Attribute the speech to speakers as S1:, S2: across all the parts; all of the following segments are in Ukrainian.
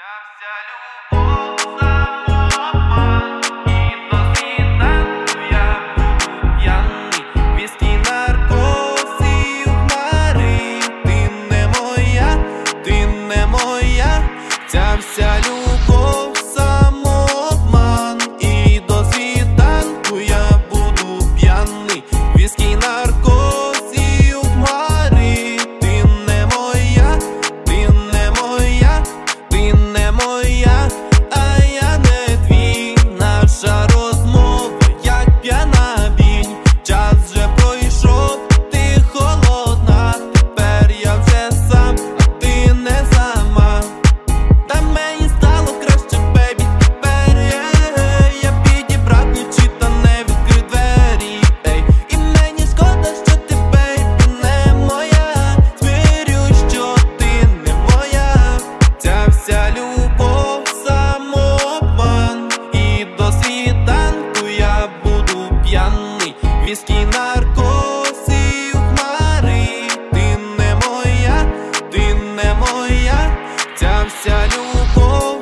S1: Віскі, наркоз і хмари. Ти не моя, ти не моя. Ця вся любов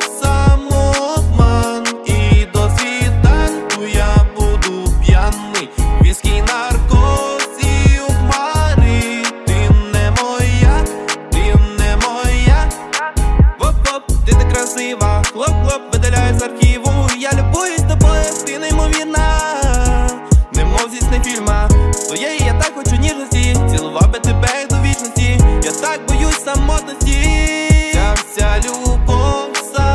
S1: самообман. І до світанку я буду п'яний. Віскі, наркоз і хмари. Ти не моя, ти не моя. Воп-воп, ти так красива. Хлоп-хлоп, видаляй з архіву. Я любуюсь тобою, ти неймовірна. Немов зі сни фільма. Твоєї я так хочу ніжності. Цілував би тебе до вічності. Я так боюсь самотності. Ця вся любов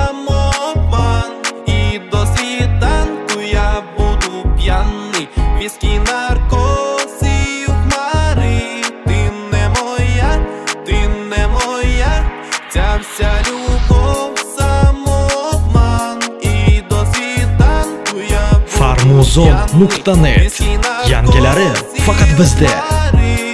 S1: самообман. І до світанку я буду п'яний. Віскі, наркоз і хмари. Ти не моя, ти не моя. Ця вся любов самообман. І до світанку я буду
S2: Farmuzon.net. Yangilari faqat bizda.